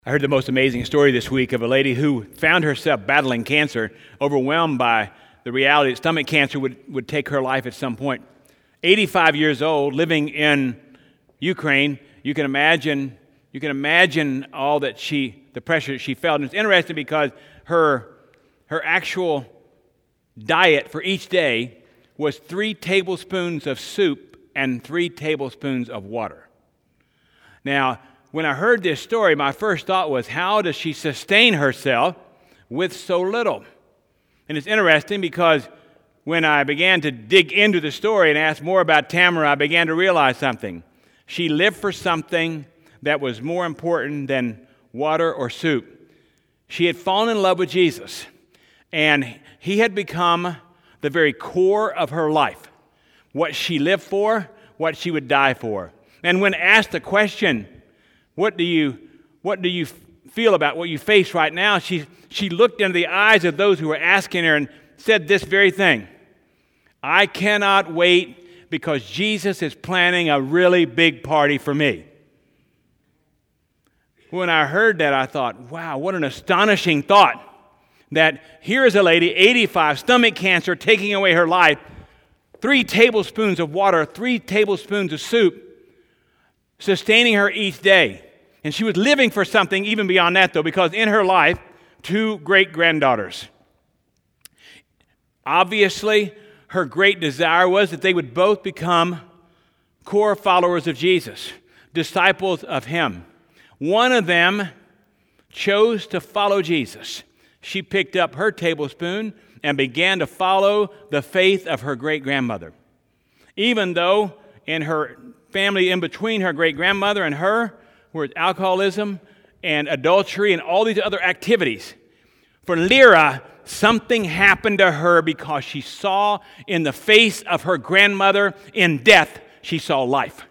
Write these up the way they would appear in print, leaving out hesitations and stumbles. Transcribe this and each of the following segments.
I heard the most amazing story this week of a lady who found herself battling cancer, overwhelmed by the reality that stomach cancer would take her life at some point. 85 years old, living in Ukraine. You can imagine all that the pressure that she felt. And it's interesting because her actual diet for each day was 3 tablespoons of soup and 3 tablespoons of water. Now, when I heard this story, my first thought was, how does she sustain herself with so little? And it's interesting because when I began to dig into the story and ask more about Tamara, I began to realize something. She lived for something that was more important than water or soup. She had fallen in love with Jesus, and he had become the very core of her life, what she lived for, what she would die for. And when asked the question, what do you feel about what you face right now? She looked into the eyes of those who were asking her and said this very thing: I cannot wait because Jesus is planning a really big party for me. When I heard that, I thought, wow, what an astonishing thought, that here is a lady, 85, stomach cancer, taking away her life, 3 tablespoons of water, 3 tablespoons of soup, sustaining her each day. And she was living for something even beyond that, though, because in her life, 2 great-granddaughters. Obviously, her great desire was that they would both become core followers of Jesus, disciples of him. One of them chose to follow Jesus. She picked up her tablespoon and began to follow the faith of her great-grandmother. Even though in her family, in between her great-grandmother and her, were alcoholism and adultery and all these other activities. For Lyra, something happened to her because she saw in the face of her grandmother in death, she saw life.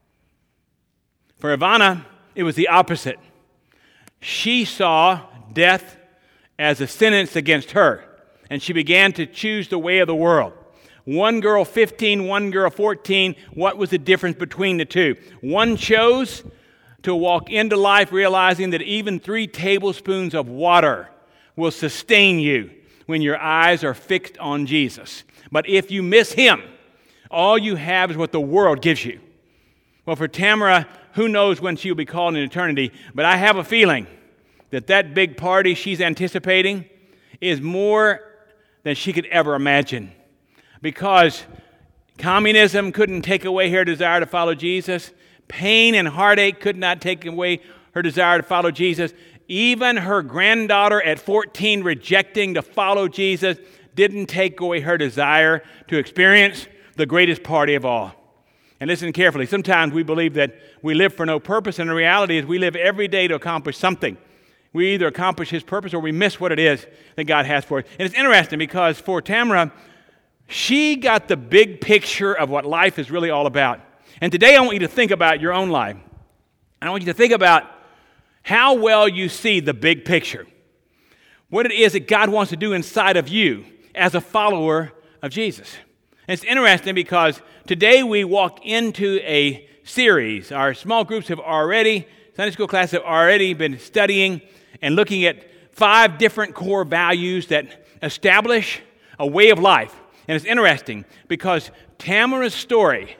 For Ivana, it was the opposite. She saw death as a sentence against her, and she began to choose the way of the world. One girl 15, one girl 14. What was the difference between the two? One chose to walk into life realizing that even 3 tablespoons of water will sustain you when your eyes are fixed on Jesus. But if you miss him, all you have is what the world gives you. Well, for Tamara, who knows when she'll be called in eternity, but I have a feeling that big party she's anticipating is more than she could ever imagine. Because communism couldn't take away her desire to follow Jesus. Pain and heartache could not take away her desire to follow Jesus. Even her granddaughter at 14 rejecting to follow Jesus didn't take away her desire to experience the greatest party of all. And listen carefully. Sometimes we believe that we live for no purpose, and the reality is we live every day to accomplish something. We either accomplish his purpose or we miss what it is that God has for us. And it's interesting because for Tamara, she got the big picture of what life is really all about. And today I want you to think about your own life. I want you to think about how well you see the big picture. What it is that God wants to do inside of you as a follower of Jesus. And it's interesting because today we walk into a series. Our small groups Sunday school classes have already been studying and looking at 5 different core values that establish a way of life. And it's interesting because Tamara's story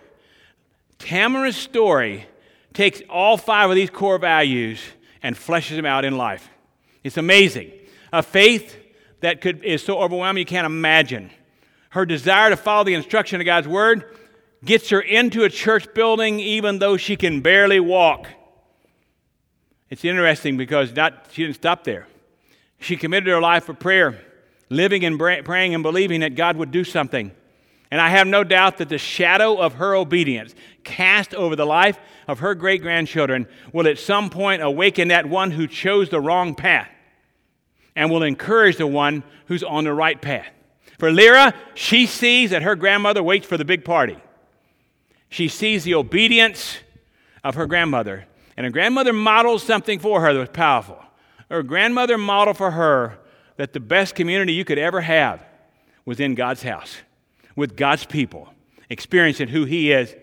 takes all 5 of these core values and fleshes them out in life. It's amazing. A faith that is so overwhelming you can't imagine. Her desire to follow the instruction of God's Word gets her into a church building even though she can barely walk. It's interesting because she didn't stop there. She committed her life for prayer, living and praying and believing that God would do something. And I have no doubt that the shadow of her obedience cast over the life of her great-grandchildren will at some point awaken that one who chose the wrong path and will encourage the one who's on the right path. For Lyra, she sees that her grandmother waits for the big party. She sees the obedience of her grandmother, and her grandmother models something for her that was powerful. Her grandmother modeled for her that the best community you could ever have was in God's house, with God's people, experiencing who he is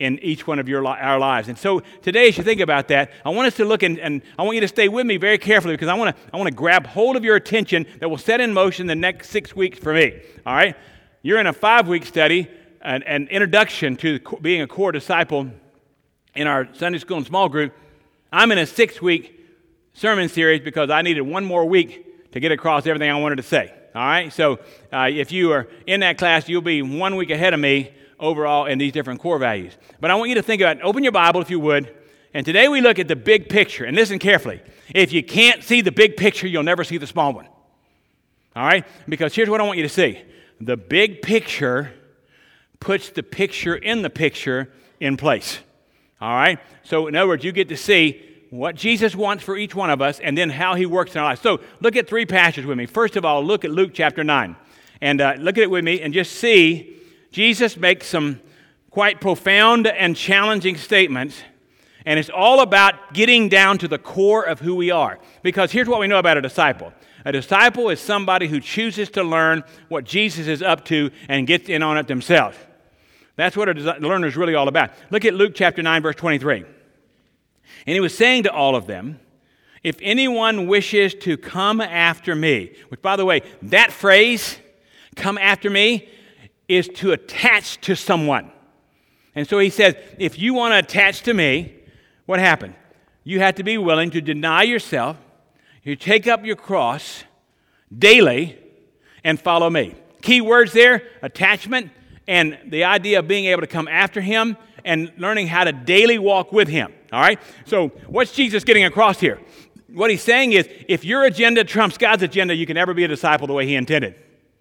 in each one of our lives. And so today, as you think about that, I want us to look and I want you to stay with me very carefully because I want to grab hold of your attention that will set in motion the next 6 weeks for me. All right? You're in a 5-week study, an introduction to being a core disciple in our Sunday school and small group. I'm in a 6-week sermon series because I needed one more week to get across everything I wanted to say. All right? So if you are in that class, you'll be 1 week ahead of me overall in these different core values. But I want you to think about it. Open your Bible if you would. And today we look at the big picture. And listen carefully. If you can't see the big picture, you'll never see the small one. All right? Because here's what I want you to see. The big picture puts the picture in place. All right? So in other words, you get to see what Jesus wants for each one of us and then how he works in our lives. So look at 3 passages with me. First of all, look at Luke chapter 9. And look at it with me and just see Jesus makes some quite profound and challenging statements, and it's all about getting down to the core of who we are. Because here's what we know about a disciple. A disciple is somebody who chooses to learn what Jesus is up to and gets in on it themselves. That's what a learner is really all about. Look at Luke chapter 9, verse 23. And he was saying to all of them, if anyone wishes to come after me, which, by the way, that phrase, come after me, is to attach to someone. And so he says, if you want to attach to me, what happened? You have to be willing to deny yourself, you take up your cross daily, and follow me. Key words there, attachment, and the idea of being able to come after him and learning how to daily walk with him. All right? So what's Jesus getting across here? What he's saying is, if your agenda trumps God's agenda, you can never be a disciple the way he intended.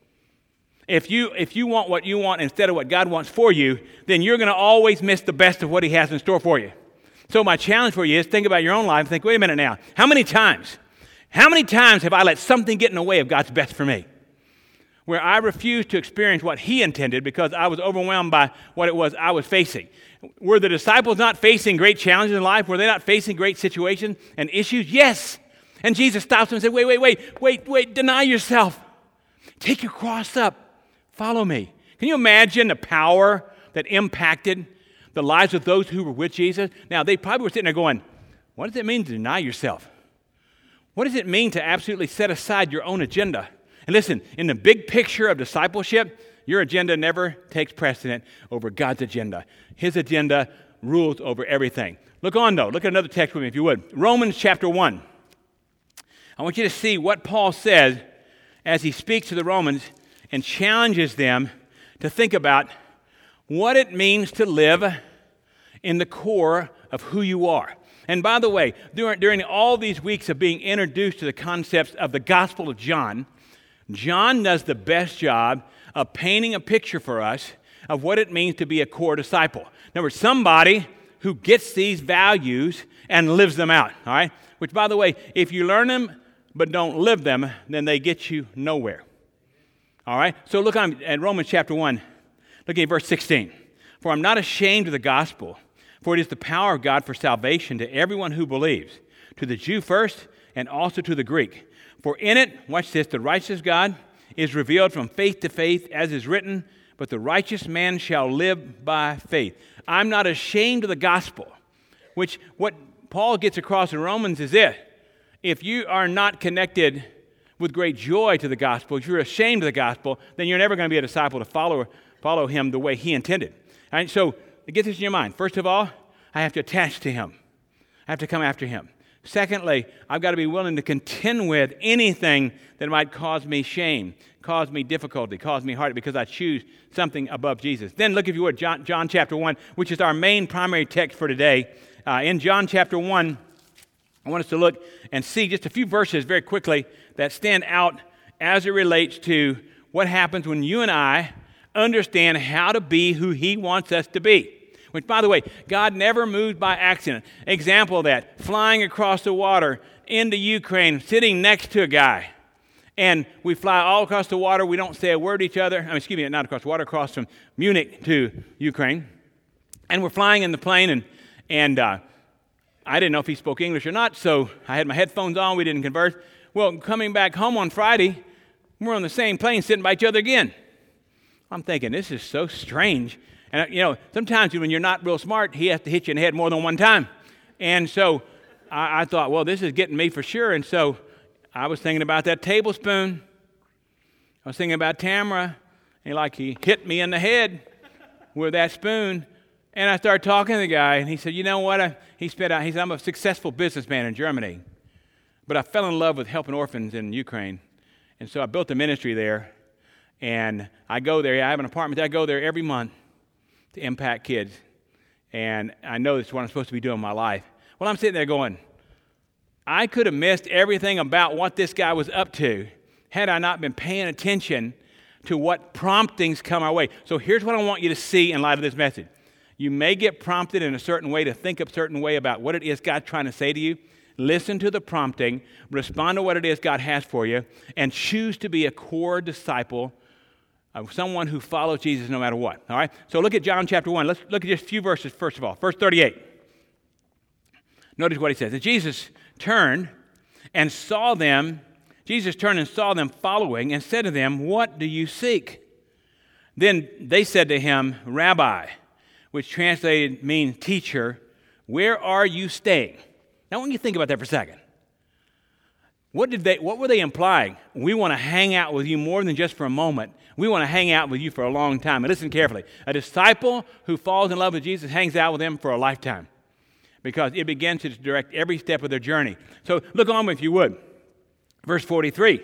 If you want what you want instead of what God wants for you, then you're going to always miss the best of what he has in store for you. So my challenge for you is think about your own life and think, wait a minute now, how many times have I let something get in the way of God's best for me? Where I refused to experience what he intended because I was overwhelmed by what it was I was facing. Were the disciples not facing great challenges in life? Were they not facing great situations and issues? Yes. And Jesus stops them and said, wait, deny yourself. Take your cross up. Follow me. Can you imagine the power that impacted the lives of those who were with Jesus? Now, they probably were sitting there going, what does it mean to deny yourself? What does it mean to absolutely set aside your own agenda? And listen, in the big picture of discipleship, your agenda never takes precedent over God's agenda. His agenda rules over everything. Look on, though. Look at another text with me, if you would. Romans chapter 1. I want you to see what Paul says as he speaks to the Romans and challenges them to think about what it means to live in the core of who you are. And by the way, during all these weeks of being introduced to the concepts of the Gospel of John, John does the best job of painting a picture for us of what it means to be a core disciple. In other words, somebody who gets these values and lives them out, all right? Which, by the way, if you learn them but don't live them, then they get you nowhere. All right? So look at Romans chapter 1. Look at verse 16. For I'm not ashamed of the gospel, for it is the power of God for salvation to everyone who believes, to the Jew first and also to the Greek. For in it, watch this, the righteous God is revealed from faith to faith, as is written, but the righteous man shall live by faith. I'm not ashamed of the gospel, which what Paul gets across in Romans is this. If you are not connected with great joy to the gospel, if you're ashamed of the gospel, then you're never going to be a disciple to follow him the way he intended. All right, so get this in your mind. First of all, I have to attach to him. I have to come after him. Secondly, I've got to be willing to contend with anything that might cause me shame, cause me difficulty, cause me heartache, because I choose something above Jesus. Then look, if you would, John chapter 1, which is our main primary text for today. In John chapter 1, I want us to look and see just a few verses very quickly that stand out as it relates to what happens when you and I understand how to be who he wants us to be. Which, by the way, God never moved by accident. Example of that, flying across the water into Ukraine, sitting next to a guy. And we fly all across the water. We don't say a word to each other. Not across the water, across from Munich to Ukraine. And we're flying in the plane, and I didn't know if he spoke English or not, so I had my headphones on. We didn't converse. Well, coming back home on Friday, we're on the same plane sitting by each other again. I'm thinking, this is so strange. And, sometimes when you're not real smart, he has to hit you in the head more than one time. And so I thought, well, this is getting me for sure. And so I was thinking about that tablespoon. I was thinking about Tamara. And he hit me in the head with that spoon. And I started talking to the guy, and he said, you know what? He said, I'm a successful businessman in Germany, but I fell in love with helping orphans in Ukraine. And so I built a ministry there, and I go there. I have an apartment. I go there every month to impact kids, and I know this is what I'm supposed to be doing in my life. Well, I'm sitting there going, I could have missed everything about what this guy was up to had I not been paying attention to what promptings come our way. So here's what I want you to see in light of this message. You may get prompted in a certain way to think a certain way about what it is God's trying to say to you. Listen to the prompting, respond to what it is God has for you, and choose to be a core disciple of someone who follows Jesus no matter what. All right? So look at John chapter 1. Let's look at just a few verses first of all. Verse 38. Notice what he says. And Jesus turned and saw them following and said to them, what do you seek? Then they said to him, Rabbi, which translated means teacher, where are you staying? Now, I want you to think about that for a second. What were they implying? We want to hang out with you more than just for a moment. We want to hang out with you for a long time. And listen carefully. A disciple who falls in love with Jesus hangs out with him for a lifetime because it begins to direct every step of their journey. So look on if you would. Verse 43.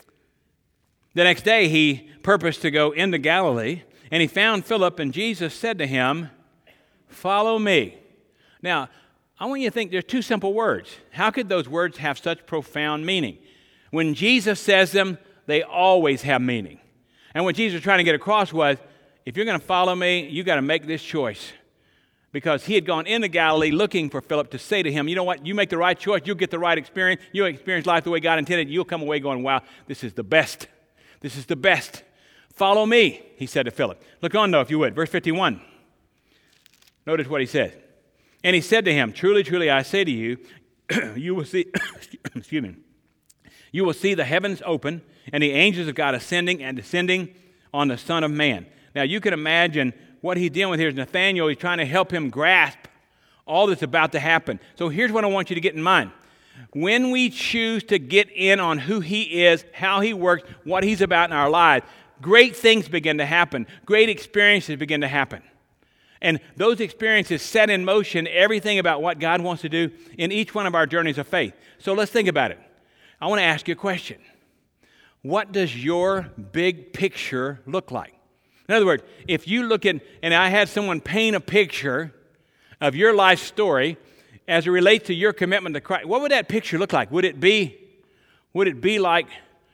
The next day he purposed to go into Galilee, and he found Philip, and Jesus said to him, follow me. Now, I want you to think there's two simple words. How could those words have such profound meaning? When Jesus says them, they always have meaning. And what Jesus was trying to get across was, if you're going to follow me, you got to make this choice. Because he had gone into Galilee looking for Philip to say to him, you know what, you make the right choice, you'll get the right experience, you'll experience life the way God intended, you'll come away going, wow, this is the best. This is the best. Follow me, he said to Philip. Look on, though, if you would. Verse 51. Notice what he says. And he said to him, truly, truly, I say to you, you will see, excuse me, you will see the heavens open and the angels of God ascending and descending on the Son of Man. Now, you can imagine what he's dealing with here is Nathanael. He's trying to help him grasp all that's about to happen. So here's what I want you to get in mind. When we choose to get in on who he is, how he works, what he's about in our lives, great things begin to happen. Great experiences begin to happen. And those experiences set in motion everything about what God wants to do in each one of our journeys of faith. So let's think about it. I want to ask you a question. What does your big picture look like? In other words, if you look at, and I had someone paint a picture of your life story as it relates to your commitment to Christ, what would that picture look like? Would it be like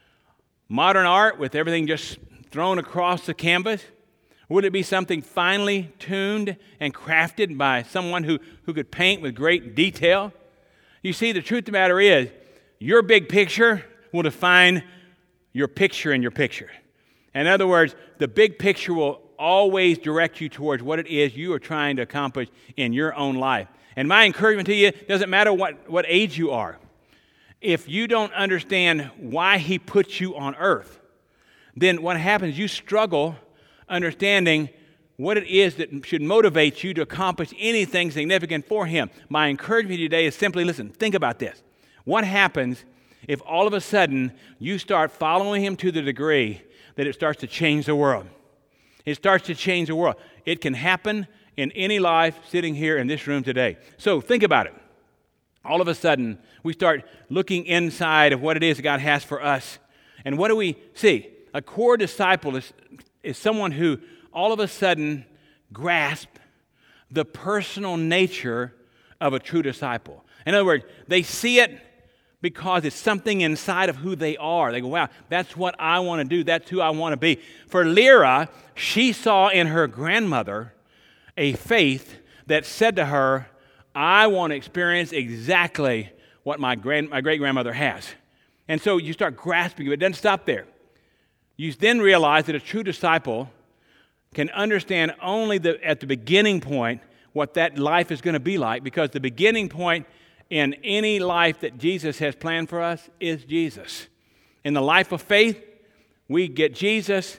modern art with everything just thrown across the canvas? Would it be something finely tuned and crafted by someone who could paint with great detail? You see, the truth of the matter is, your big picture will define your picture in your picture. In other words, the big picture will always direct you towards what it is you are trying to accomplish in your own life. And my encouragement to you, doesn't matter what age you are. If you don't understand why he put you on earth, then what happens, you struggle understanding what it is that should motivate you to accomplish anything significant for him. My encouragement today is simply, listen, think about this. What happens if all of a sudden you start following him to the degree that it starts to change the world? It starts to change the world. It can happen in any life sitting here in this room today. So think about it. All of a sudden, we start looking inside of what it is that God has for us. And what do we see? A core disciple is someone who all of a sudden grasps the personal nature of a true disciple. In other words, they see it because it's something inside of who they are. They go, wow, that's what I want to do. That's who I want to be. For Lyra, she saw in her grandmother a faith that said to her, I want to experience exactly what my great-grandmother has. And so you start grasping, but it doesn't stop there. You then realize that a true disciple can understand only at the beginning point what that life is going to be like, because the beginning point in any life that Jesus has planned for us is Jesus. In the life of faith, we get Jesus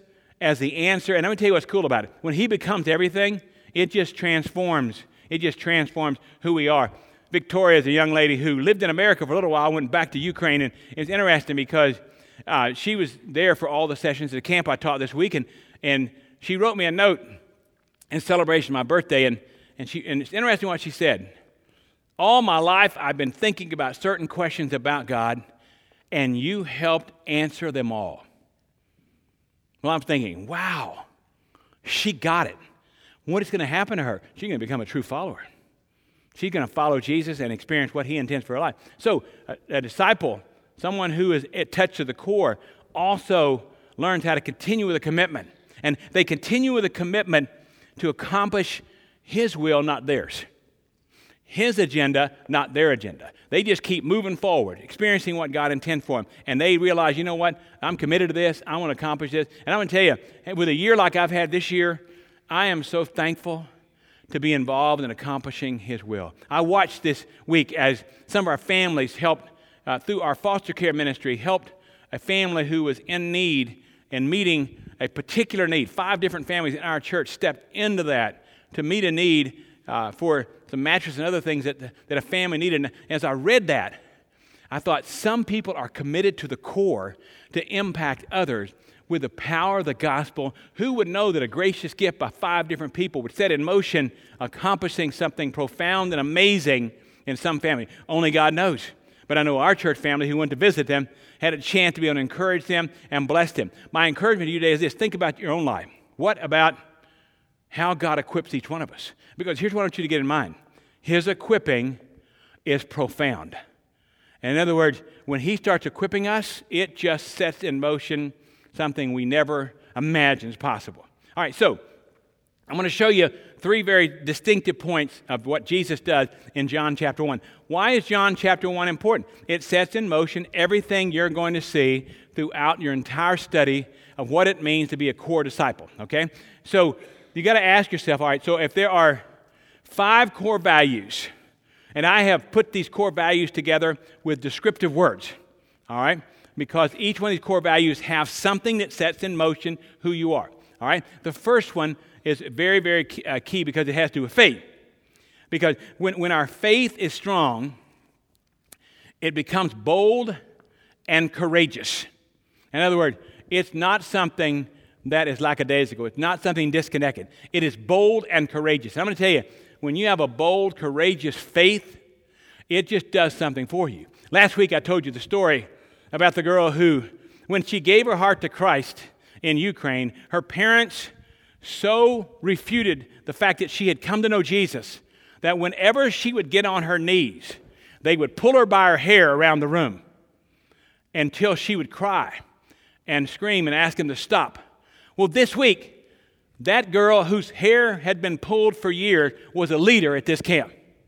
as the answer. And let me tell you what's cool about it. When he becomes everything, it just transforms. It just transforms who we are. Victoria is a young lady who lived in America for a little while, went back to Ukraine, and it's interesting because she was there for all the sessions at the camp I taught this week, and she wrote me a note in celebration of my birthday, and it's interesting what she said. All my life I've been thinking about certain questions about God, and you helped answer them all. Well, I'm thinking, wow, she got it. What is going to happen to her? She's going to become a true follower. She's going to follow Jesus and experience what he intends for her life. So a disciple, someone who is touched to the core, also learns how to continue with a commitment. And they continue with a commitment to accomplish his will, not theirs. His agenda, not their agenda. They just keep moving forward, experiencing what God intends for them. And they realize, you know what? I'm committed to this. I want to accomplish this. And I'm going to tell you, with a year like I've had this year, I am so thankful to be involved in accomplishing his will. I watched this week as some of our families helped, through our foster care ministry, helped a family who was in need and meeting a particular need. 5 different families in our church stepped into that to meet a need for some mattress and other things that a family needed. And as I read that, I thought some people are committed to the core to impact others with the power of the gospel. Who would know that a gracious gift by 5 different people would set in motion accomplishing something profound and amazing in some family? Only God knows. But I know our church family who went to visit them had a chance to be able to encourage them and bless them. My encouragement to you today is this. Think about your own life. What about how God equips each one of us? Because here's what I want you to get in mind. His equipping is profound. And in other words, when he starts equipping us, it just sets in motion something we never imagined possible. All right, so I'm going to show you 3 very distinctive points of what Jesus does in John chapter 1. Why is John chapter 1 important? It sets in motion everything you're going to see throughout your entire study of what it means to be a core disciple, okay? So you got to ask yourself, all right, so if there are 5 core values, and I have put these core values together with descriptive words, all right? Because each one of these core values have something that sets in motion who you are, all right? The first one is very, very key because it has to do with faith. Because when our faith is strong, it becomes bold and courageous. In other words, it's not something that is lackadaisical. It's not something disconnected. It is bold and courageous. And I'm going to tell you, when you have a bold, courageous faith, it just does something for you. Last week I told you the story about the girl who, when she gave her heart to Christ in Ukraine, her parents so refuted the fact that she had come to know Jesus that whenever she would get on her knees, they would pull her by her hair around the room until she would cry and scream and ask them to stop. Well, this week, that girl whose hair had been pulled for years was a leader at this camp.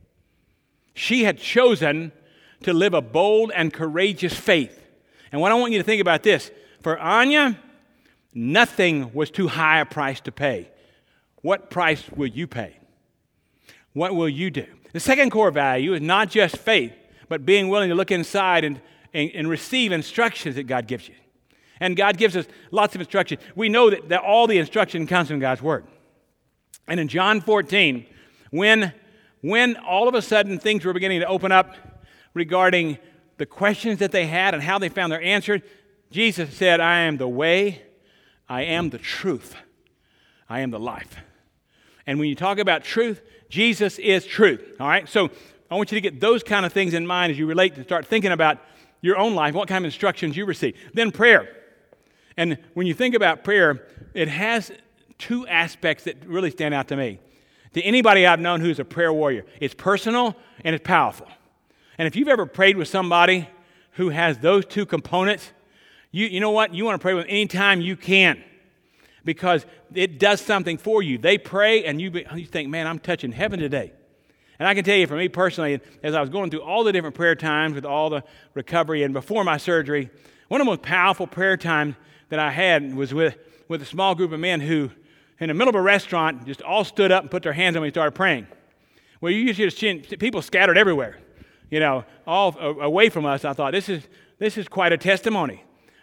She had chosen to live a bold and courageous faith. And what I want you to think about this, for Anya, nothing was too high a price to pay. What price will you pay? What will you do? The second core value is not just faith, but being willing to look inside and receive instructions that God gives you. And God gives us lots of instruction. We know that all the instruction comes from God's Word. And in John 14, when all of a sudden things were beginning to open up regarding the questions that they had and how they found their answers, Jesus said, I am the way, I am the truth, I am the life. And when you talk about truth, Jesus is truth, all right? So I want you to get those kind of things in mind as you relate to start thinking about your own life, what kind of instructions you receive. Then prayer. And when you think about prayer, it has 2 aspects that really stand out to me. To anybody I've known who's a prayer warrior, it's personal and it's powerful. And if you've ever prayed with somebody who has those 2 components, you know what? You want to pray with them anytime you can because it does something for you. They pray and you think, man, I'm touching heaven today. And I can tell you for me personally, as I was going through all the different prayer times with all the recovery and before my surgery, one of the most powerful prayer times that I had was with a small group of men who, in the middle of a restaurant, just all stood up and put their hands on me and started praying. Well, you usually see people scattered everywhere, all away from us. I thought, this is quite a testimony.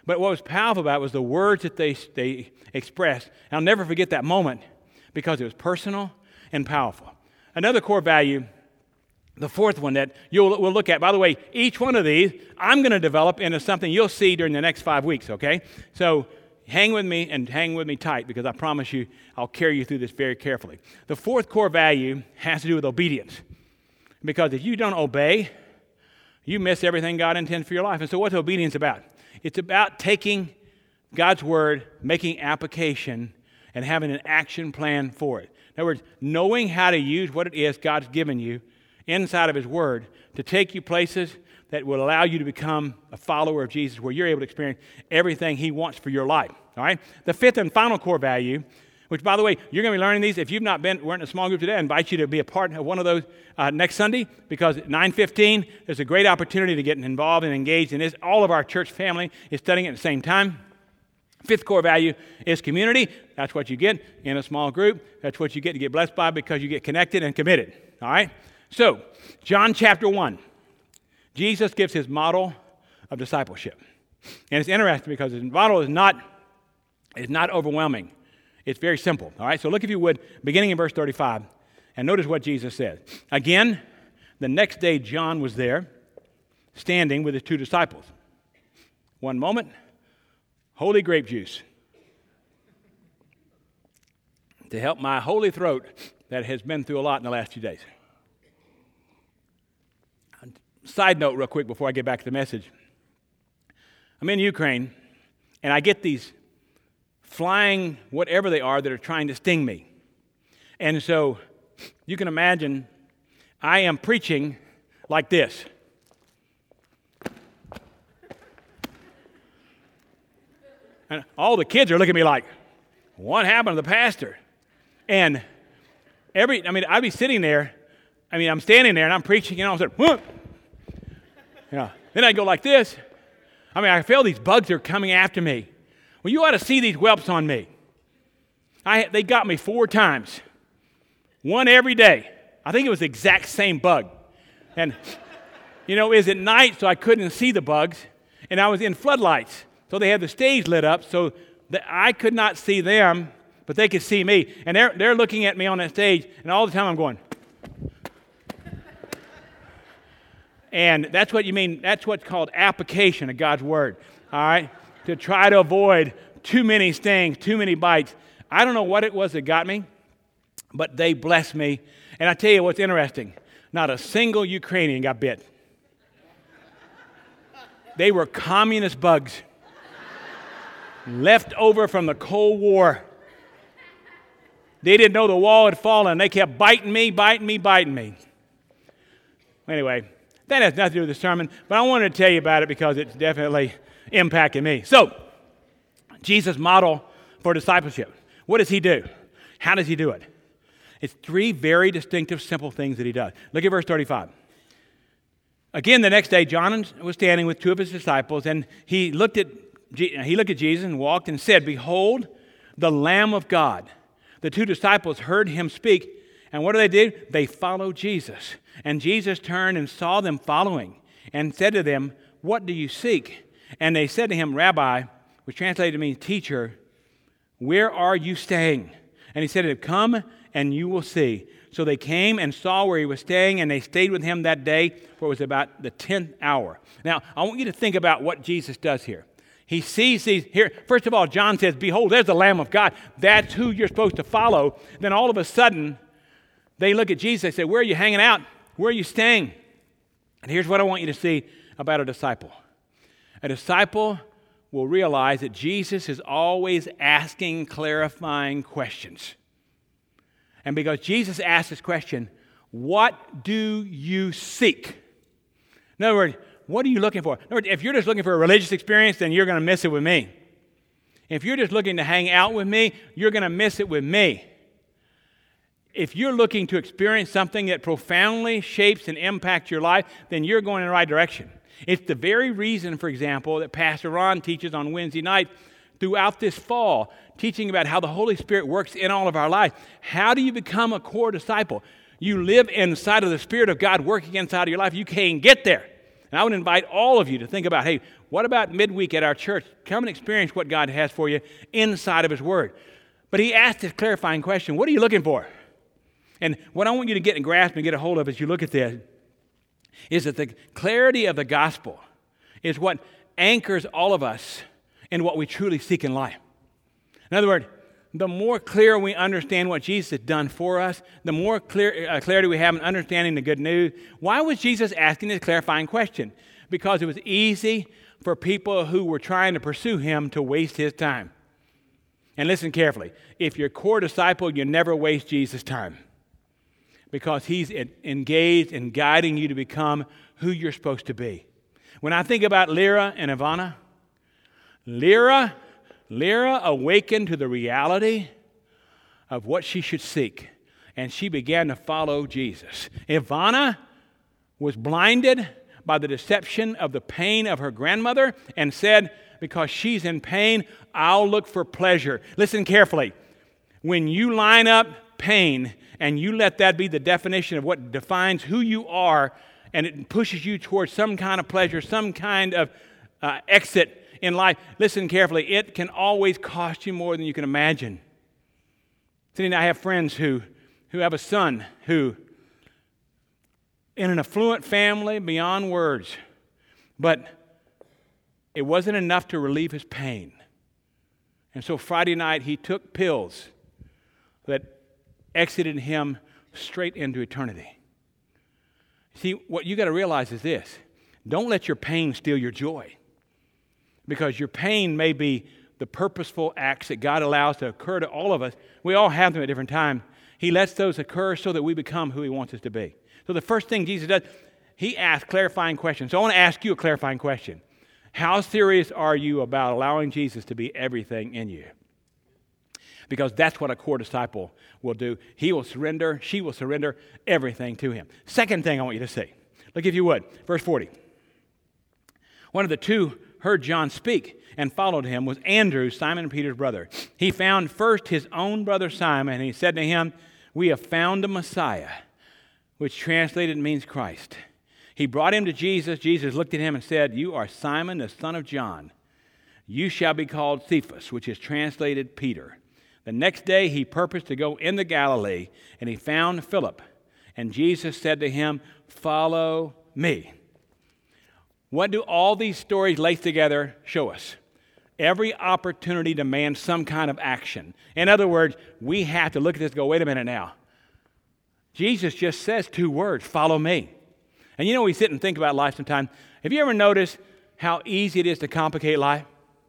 But what was powerful about it was the words that they expressed. And I'll never forget that moment because it was personal and powerful. Another core value, the fourth one that we'll look at, by the way, each one of these I'm going to develop into something you'll see during the next 5 weeks, okay? So hang with me and hang with me tight because I promise you I'll carry you through this very carefully. The fourth core value has to do with obedience. Because if you don't obey, you miss everything God intends for your life. And so what's obedience about? It's about taking God's word, making application, and having an action plan for it. In other words, knowing how to use what it is God's given you inside of his word to take you places that will allow you to become a follower of Jesus, where you're able to experience everything he wants for your life. All right? The fifth and final core value, which, by the way, you're going to be learning these. If you've not weren't in a small group today, I invite you to be a part of one of those next Sunday, because at 9:15, there's a great opportunity to get involved and engaged in this. All of our church family is studying at the same time. Fifth core value is community. That's what you get in a small group. That's what you get to get blessed by, because you get connected and committed. All right? So, John chapter 1. Jesus gives his model of discipleship. And it's interesting because his model is not overwhelming. It's very simple. All right? So look, if you would, beginning in verse 35, and notice what Jesus said. Again, the next day John was there, standing with his two disciples. One moment, holy grape juice to help my holy throat that has been through a lot in the last few days. Side note real quick before I get back to the message. I'm in Ukraine, and I get these flying whatever they are that are trying to sting me. And so you can imagine I am preaching like this. And all the kids are looking at me like, what happened to the pastor? And I'd be sitting there, I'm standing there and I'm preaching, and all of a sudden, whoop! Then I go like this. I feel these bugs are coming after me. Well, you ought to see these whelps on me. They got me 4 times. One every day. I think it was the exact same bug. And, it was at night, so I couldn't see the bugs. And I was in floodlights. So they had the stage lit up so that I could not see them, but they could see me. And they're looking at me on that stage, and all the time I'm going. And that's what's called application of God's word, all right? To try to avoid too many stings, too many bites. I don't know what it was that got me, but they blessed me. And I tell you what's interesting. Not a single Ukrainian got bit. They were communist bugs left over from the Cold War. They didn't know the wall had fallen. They kept biting me. Anyway, that has nothing to do with the sermon, but I wanted to tell you about it because it's definitely impacted me. So, Jesus' model for discipleship. What does he do? How does he do it? It's 3 very distinctive, simple things that he does. Look at verse 35. Again, the next day, John was standing with 2 of his disciples, and he looked at Jesus and walked and said, "Behold, the Lamb of God." The 2 disciples heard him speak, and what do? They followed Jesus. And Jesus turned and saw them following and said to them, "What do you seek?" And they said to him, "Rabbi," which translated to mean teacher, "where are you staying?" And he said to them, "Come and you will see." So they came and saw where he was staying, and they stayed with him that day, for it was about the 10th hour. Now, I want you to think about what Jesus does here. He sees these here. First of all, John says, "Behold, there's the Lamb of God." That's who you're supposed to follow. Then all of a sudden, they look at Jesus. They say, "Where are you hanging out? Where are you staying?" And here's what I want you to see about a disciple. A disciple will realize that Jesus is always asking clarifying questions. And because Jesus asked this question, what do you seek? In other words, what are you looking for? In other words, if you're just looking for a religious experience, then you're going to miss it with me. If you're just looking to hang out with me, you're going to miss it with me. If you're looking to experience something that profoundly shapes and impacts your life, then you're going in the right direction. It's the very reason, for example, that Pastor Ron teaches on Wednesday night throughout this fall, teaching about how the Holy Spirit works in all of our life. How do you become a core disciple? You live inside of the Spirit of God working inside of your life. You can't get there. And I would invite all of you to think about, hey, What about midweek at our church? Come and experience what God has for you inside of His Word. But he asked this clarifying question, what are you looking for? And what I want you to get and grasp and get a hold of as you look at this is that the clarity of the gospel is what anchors all of us in what we truly seek in life. In other words, the more clear we understand what Jesus has done for us, the more clarity we have in understanding the good news. Why was Jesus asking this clarifying question? Because it was easy for people who were trying to pursue Him to waste His time. And listen carefully. If you're a core disciple, you never waste Jesus' time because He's engaged in guiding you to become who you're supposed to be. When I think about Lyra and Ivana, Lyra awakened to the reality of what she should seek, and she began to follow Jesus. Ivana was blinded by the deception of the pain of her grandmother and said, because she's in pain, I'll look for pleasure. Listen carefully. When you line up pain and you let that be the definition of what defines who you are, and it pushes you towards some kind of pleasure, some kind of exit in life, listen carefully, it can always cost you more than you can imagine. Cindy and I have friends who have a son who, in an affluent family beyond words, but it wasn't enough to relieve his pain. And so Friday night he took pills that exited him straight into eternity. See, what you got to realize is this. Don't let your pain steal your joy. Because your pain may be the purposeful acts that God allows to occur to all of us. We all have them at different times. He lets those occur so that we become who He wants us to be. So the first thing Jesus does, He asks clarifying questions. So I want to ask you a clarifying question. How serious are you about allowing Jesus to be everything in you? Because that's what a core disciple will do. He will surrender, she will surrender everything to Him. Second thing I want you to see. Look if you would. Verse 40. One of the two heard John speak and followed him was Andrew, Simon Peter's brother. He found first his own brother Simon, and he said to him, we have found the Messiah, which translated means Christ. He brought him to Jesus. Jesus looked at him and said, you are Simon, the son of John. You shall be called Cephas, which is translated Peter. The next day he purposed to go into Galilee, and he found Philip. And Jesus said to him, follow me. What do all these stories laced together show us? Every opportunity demands some kind of action. In other words, we have to look at this and go, wait a minute now. Jesus just says two words, follow me. And you know, we sit and think about life sometimes. Have you ever noticed how easy it is to complicate life?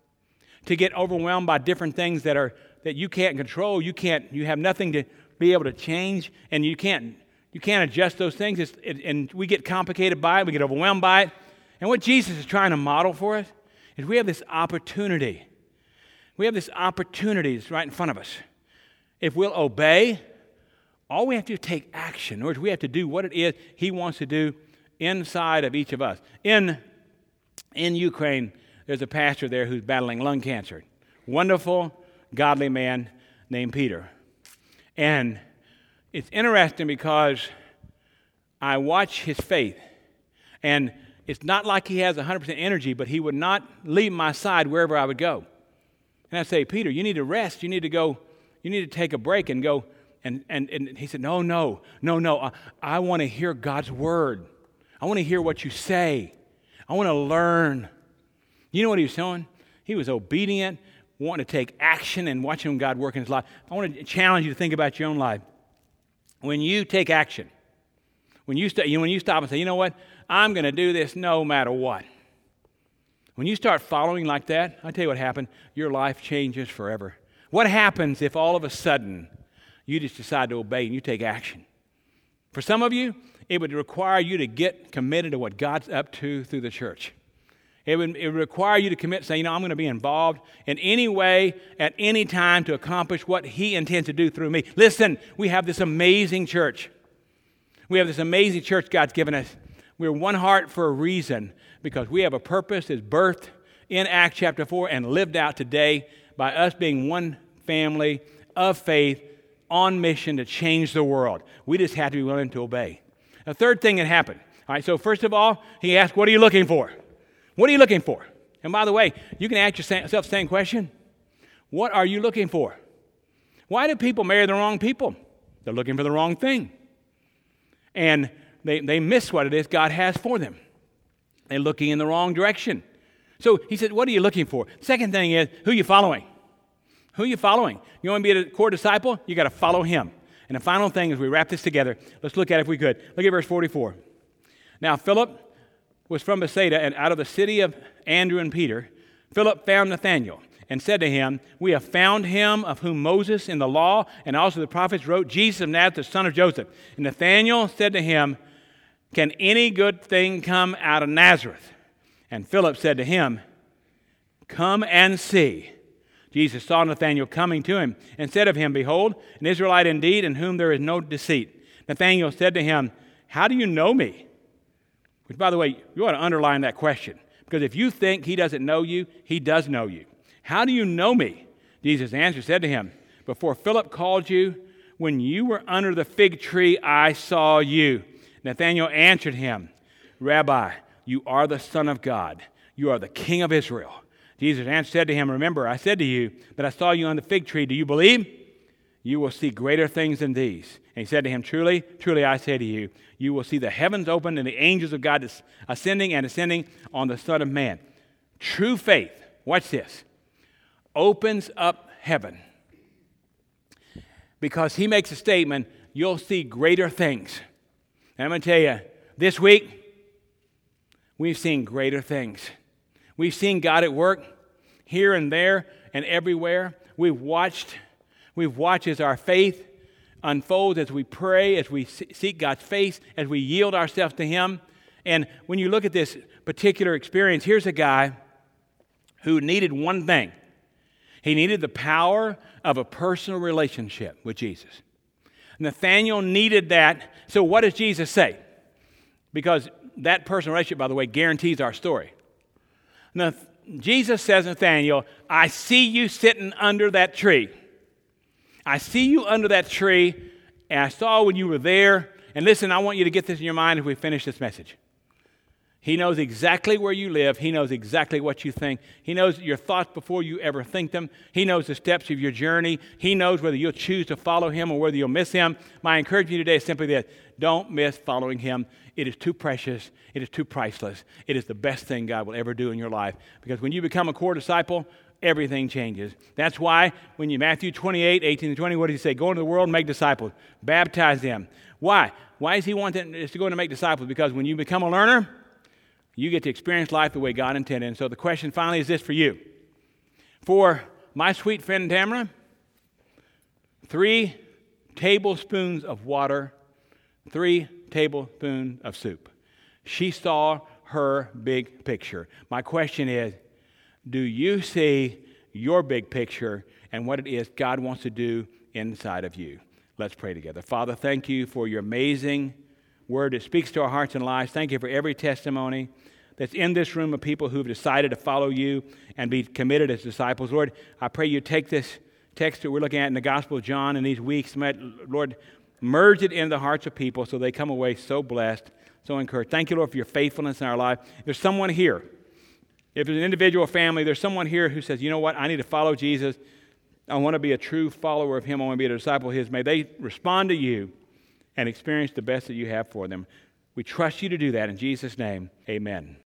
To get overwhelmed by different things that you can't control, you have nothing to be able to change, and you can't adjust those things, and we get complicated by it, we get overwhelmed by it. And what Jesus is trying to model for us is we have this opportunity. We have this opportunity that's right in front of us. If we'll obey, all we have to do is take action. In other words, we have to do what it is He wants to do inside of each of us. In Ukraine, there's a pastor there who's battling lung cancer. Wonderful, godly man named Peter. And it's interesting because I watch his faith. And it's not like he has 100% energy, but he would not leave my side wherever I would go. And I say, Peter, you need to rest. You need to go. You need to take a break and go. And he said, no. I want to hear God's word. I want to hear what you say. I want to learn. You know what he was doing? He was obedient, wanting to take action and watching God work in his life. I want to challenge you to think about your own life. When you take action, when you stop and say, you know what? I'm going to do this no matter what. When you start following like that, I'll tell you what happened. Your life changes forever. What happens if all of a sudden you just decide to obey and you take action? For some of you, it would require you to get committed to what God's up to through the church. It would require you to commit, say, I'm going to be involved in any way, at any time to accomplish what He intends to do through me. Listen, we have this amazing church. We have this amazing church God's given us. We're one heart for a reason, because we have a purpose that's birthed in Acts chapter 4 and lived out today by us being one family of faith on mission to change the world. We just have to be willing to obey. The third thing that happened. All right, so first of all, he asked, what are you looking for? What are you looking for? And by the way, you can ask yourself the same question. What are you looking for? Why do people marry the wrong people? They're looking for the wrong thing. And they miss what it is God has for them. They're looking in the wrong direction. So he said, what are you looking for? Second thing is, who are you following? Who are you following? You want to be a core disciple? You got to follow him. And the final thing as we wrap this together, let's look at it if we could. Look at verse 44. Now Philip was from Bethsaida, and out of the city of Andrew and Peter, Philip found Nathanael and said to him, we have found him of whom Moses in the law and also the prophets wrote, Jesus of Nazareth, the son of Joseph. And Nathanael said to him, can any good thing come out of Nazareth? And Philip said to him, come and see. Jesus saw Nathanael coming to him and said of him, behold, an Israelite indeed, in whom there is no deceit. Nathanael said to him, how do you know me? Which, by the way, you ought to underline that question. Because if you think he doesn't know you, he does know you. How do you know me? Jesus answered, said to him, before Philip called you, when you were under the fig tree, I saw you. Nathanael answered him, Rabbi, you are the Son of God. You are the King of Israel. Jesus answered, said to him, remember, I said to you that I saw you on the fig tree. Do you believe? You will see greater things than these. And he said to him, truly, truly, I say to you, you will see the heavens opened and the angels of God ascending and ascending on the Son of Man. True faith, watch this, opens up heaven. Because he makes a statement, you'll see greater things. And I'm going to tell you, this week, we've seen greater things. We've seen God at work here and there and everywhere. We've watched as our faith unfolds, as we pray, as we seek God's face, as we yield ourselves to him. And when you look at this particular experience, here's a guy who needed one thing. He needed the power of a personal relationship with Jesus. Nathanael needed that. So what does Jesus say? Because that personal relationship, by the way, guarantees our story. Now, Jesus says to Nathanael, I see you sitting under that tree. I see you under that tree, and I saw when you were there. And listen, I want you to get this in your mind as we finish this message. He knows exactly where you live. He knows exactly what you think. He knows your thoughts before you ever think them. He knows the steps of your journey. He knows whether you'll choose to follow him or whether you'll miss him. My encouragement today is simply this. Don't miss following him. It is too precious. It is too priceless. It is the best thing God will ever do in your life. Because when you become a core disciple, everything changes. That's why when you Matthew 28, 18 to 20, what does he say? Go into the world and make disciples. Baptize them. Why? Why does he want them to go and make disciples? Because when you become a learner, you get to experience life the way God intended. And so the question finally is this for you. For my sweet friend Tamara, 3 tablespoons of water, 3 tablespoons of soup. She saw her big picture. My question is, do you see your big picture and what it is God wants to do inside of you? Let's pray together. Father, thank you for your amazing word that speaks to our hearts and lives. Thank you for every testimony that's in this room of people who've decided to follow you and be committed as disciples. Lord, I pray you take this text that we're looking at in the Gospel of John in these weeks, Lord, merge it in the hearts of people so they come away so blessed, so encouraged. Thank you, Lord, for your faithfulness in our life. There's someone here. If it's an individual family, there's someone here who says, you know what, I need to follow Jesus. I want to be a true follower of him. I want to be a disciple of his. May they respond to you and experience the best that you have for them. We trust you to do that. In Jesus' name, amen.